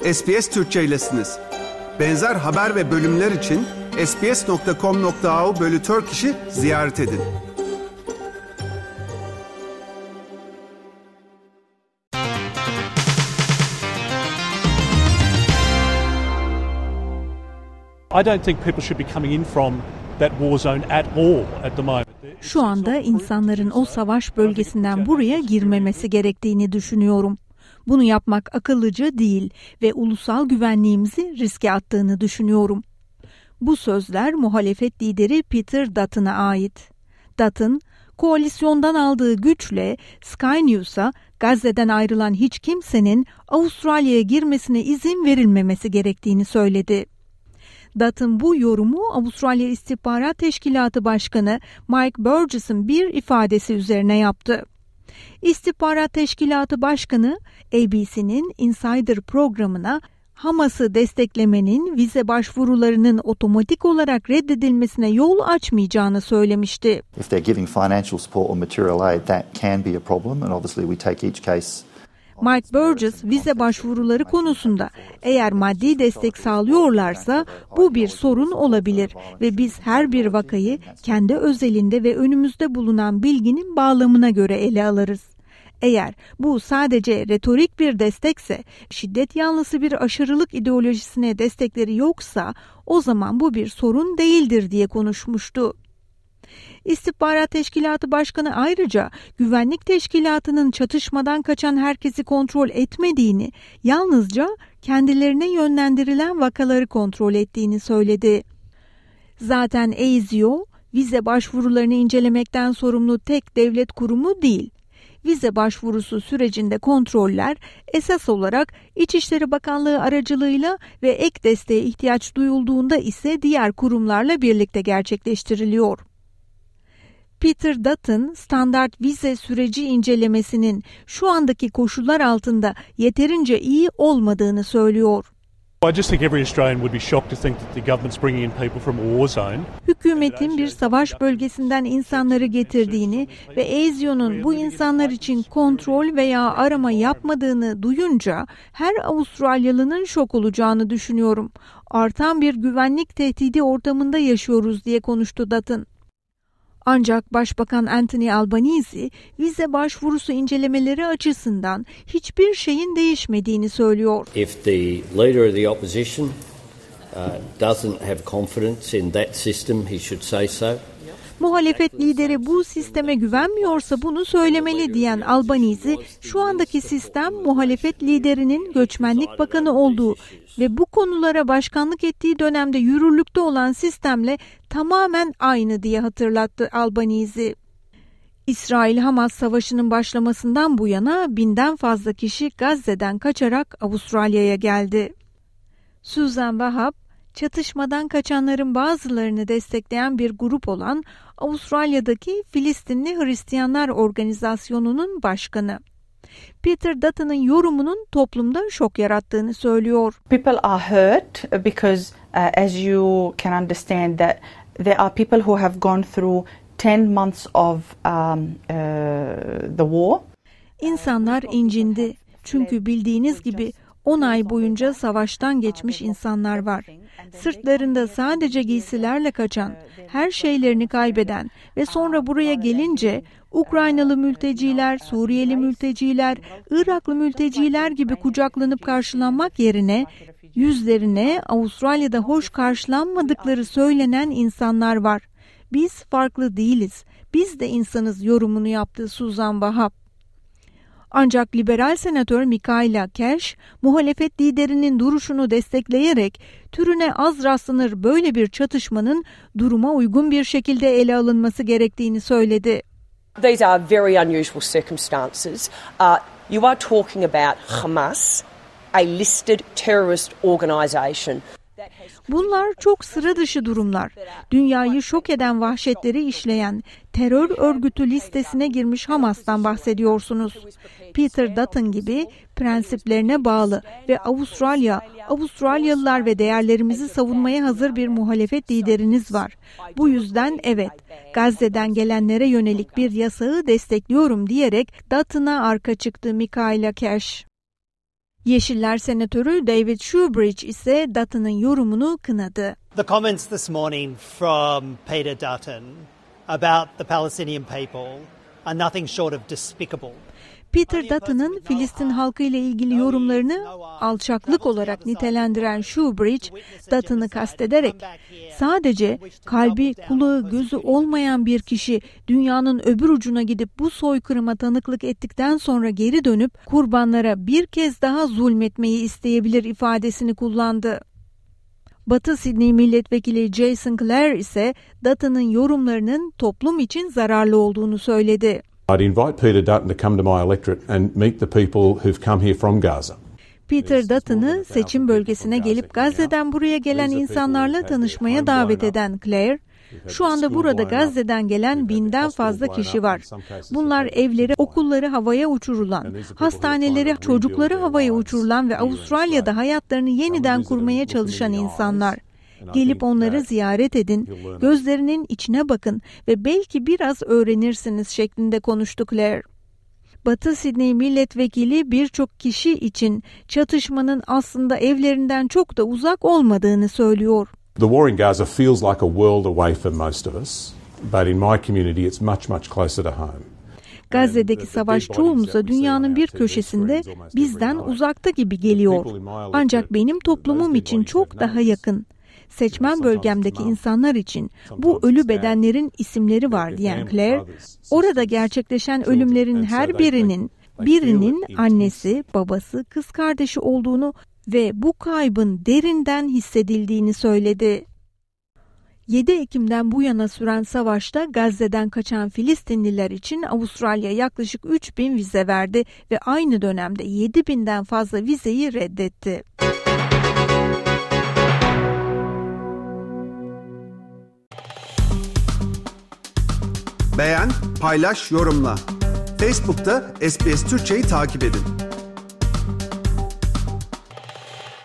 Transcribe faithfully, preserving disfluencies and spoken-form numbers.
S B S Türkçe'ylesiniz. Benzer haber ve bölümler için sbs nokta com nokta a u bölü Turkish'i ziyaret edin. I don't think people should be coming in from that war zone at all at the moment. Şu anda insanların o savaş bölgesinden buraya girmemesi gerektiğini düşünüyorum. Bunu yapmak akıllıca değil ve ulusal güvenliğimizi riske attığını düşünüyorum. Bu sözler muhalefet lideri Peter Dutton'a ait. Dutton, koalisyondan aldığı güçle Sky News'a Gazze'den ayrılan hiç kimsenin Avustralya'ya girmesine izin verilmemesi gerektiğini söyledi. Dutton bu yorumu Avustralya İstihbarat Teşkilatı Başkanı Mike Burgess'ın bir ifadesi üzerine yaptı. İstihbarat Teşkilatı Başkanı A B C'nin Insider programına Hamas'ı desteklemenin vize başvurularının otomatik olarak reddedilmesine yol açmayacağını söylemişti. If they're giving financial support or material aid, that can be a problem and obviously we take each case. Mike Burgess vize başvuruları konusunda eğer maddi destek sağlıyorlarsa bu bir sorun olabilir ve biz her bir vakayı kendi özelinde ve önümüzde bulunan bilginin bağlamına göre ele alırız. Eğer bu sadece retorik bir destekse, şiddet yanlısı bir aşırılık ideolojisine destekleri yoksa o zaman bu bir sorun değildir diye konuşmuştu. İstihbarat Teşkilatı Başkanı ayrıca Güvenlik Teşkilatı'nın çatışmadan kaçan herkesi kontrol etmediğini, yalnızca kendilerine yönlendirilen vakaları kontrol ettiğini söyledi. Zaten A S I O, vize başvurularını incelemekten sorumlu tek devlet kurumu değil. Vize başvurusu sürecinde kontroller esas olarak İçişleri Bakanlığı aracılığıyla ve ek desteğe ihtiyaç duyulduğunda ise diğer kurumlarla birlikte gerçekleştiriliyor. Peter Dutton, standart vize süreci incelemesinin şu andaki koşullar altında yeterince iyi olmadığını söylüyor. I just think every Australian would be shocked to think that the government's bringing in people from a war zone. Hükümetin bir savaş bölgesinden insanları getirdiğini ve A S I O'nun bu insanlar için kontrol veya arama yapmadığını duyunca her Avustralyalının şok olacağını düşünüyorum. Artan bir güvenlik tehdidi ortamında yaşıyoruz diye konuştu Dutton. Ancak Başbakan Anthony Albanese vize başvurusu incelemeleri açısından hiçbir şeyin değişmediğini söylüyor. If the leader of the opposition uh, doesn't have confidence in that system, he should say so. Muhalefet lideri bu sisteme güvenmiyorsa bunu söylemeli diyen Albanese, şu andaki sistem muhalefet liderinin göçmenlik bakanı olduğu ve bu konulara başkanlık ettiği dönemde yürürlükte olan sistemle tamamen aynı diye hatırlattı Albanese. İsrail-Hamas savaşının başlamasından bu yana binden fazla kişi Gazze'den kaçarak Avustralya'ya geldi. Susan Wahab, çatışmadan kaçanların bazılarını destekleyen bir grup olan Avustralya'daki Filistinli Hristiyanlar Organizasyonu'nun başkanı. Peter Dutton'ın yorumunun toplumda şok yarattığını söylüyor. People are hurt because uh, as you can understand that there are people who have gone through ten months of um, uh, the war. İnsanlar incindi. Çünkü bildiğiniz gibi on ay boyunca savaştan geçmiş insanlar var. Sırtlarında sadece giysilerle kaçan, her şeylerini kaybeden ve sonra buraya gelince Ukraynalı mülteciler, Suriyeli mülteciler, Iraklı mülteciler gibi kucaklanıp karşılanmak yerine yüzlerine Avustralya'da hoş karşılanmadıkları söylenen insanlar var. Biz farklı değiliz, biz de insanız yorumunu yaptı Susan Wahab. Ancak liberal senatör Michaela Cash, muhalefet liderinin duruşunu destekleyerek türüne az rastlanır böyle bir çatışmanın duruma uygun bir şekilde ele alınması gerektiğini söyledi. These are very unusual circumstances. Uh, you are talking about Hamas, a listed terrorist organisation. Bunlar çok sıra dışı durumlar. Dünyayı şok eden vahşetleri işleyen terör örgütü listesine girmiş Hamas'tan bahsediyorsunuz. Peter Dutton gibi prensiplerine bağlı ve Avustralya, Avustralyalılar ve değerlerimizi savunmaya hazır bir muhalefet lideriniz var. Bu yüzden evet, Gazze'den gelenlere yönelik bir yasağı destekliyorum diyerek Dutton'a arka çıktı Michaela Cash. Yeşiller Senatörü David Shoebridge ise Dutton'ın yorumunu kınadı. The comments this morning from Peter Dutton about the Palestinian people are nothing short of despicable. Peter Dutton'ın Filistin halkı ile ilgili yorumlarını alçaklık olarak nitelendiren Shoebridge, Dutton'ı kastederek sadece kalbi, kulağı, gözü olmayan bir kişi dünyanın öbür ucuna gidip bu soykırıma tanıklık ettikten sonra geri dönüp kurbanlara bir kez daha zulmetmeyi isteyebilir ifadesini kullandı. Batı Sydney Milletvekili Jason Clare ise Dutton'ın yorumlarının toplum için zararlı olduğunu söyledi. I'd invite Peter Dutton to come to my electorate and meet the people who've come here from Gaza. Peter Dutton'ı seçim bölgesine gelip Gazze'den buraya gelen insanlarla tanışmaya davet eden Clare, şu anda burada Gazze'den gelen binden fazla kişi var. Bunlar evleri, okulları havaya uçurulan, hastaneleri, çocukları havaya uçurulan ve Avustralya'da hayatlarını yeniden kurmaya çalışan insanlar. Gelip onları ziyaret edin, gözlerinin içine bakın ve belki biraz öğrenirsiniz şeklinde konuştu Clare. Batı Sydney Milletvekili birçok kişi için çatışmanın aslında evlerinden çok da uzak olmadığını söylüyor. The war in Gaza feels like a world away for most of us, but in my community it's much much closer to home. Gazze'deki savaş çoğumuza dünyanın bir köşesinde bizden uzakta gibi geliyor. Ancak benim toplumum için çok daha yakın. Seçmen bölgemdeki insanlar için bu ölü bedenlerin isimleri var diyen Clare, orada gerçekleşen ölümlerin her birinin birinin annesi, babası, kız kardeşi olduğunu ve bu kaybın derinden hissedildiğini söyledi. yedi Ekim'den bu yana süren savaşta Gazze'den kaçan Filistinliler için Avustralya yaklaşık üç bin vize verdi ve aynı dönemde yedi binden fazla vizeyi reddetti. Beğen, paylaş, yorumla. Facebook'ta S B S Türkçe'yi takip edin.